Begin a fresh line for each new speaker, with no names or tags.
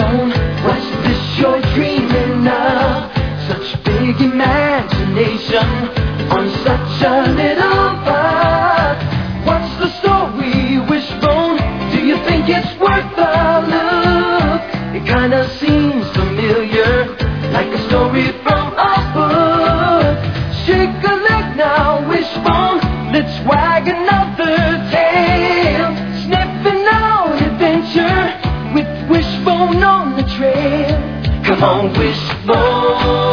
wishbone, what's this you're dreaming of? Such big imagination on such a little bud. What's the story, wishbone? Do you think it's worth a look? It kinda seems familiar, like a story from a book. Shake a leg now, wishbone, let's wag another tail. Sniffing out adventure with wishbone on the trail. Come on, wishbone.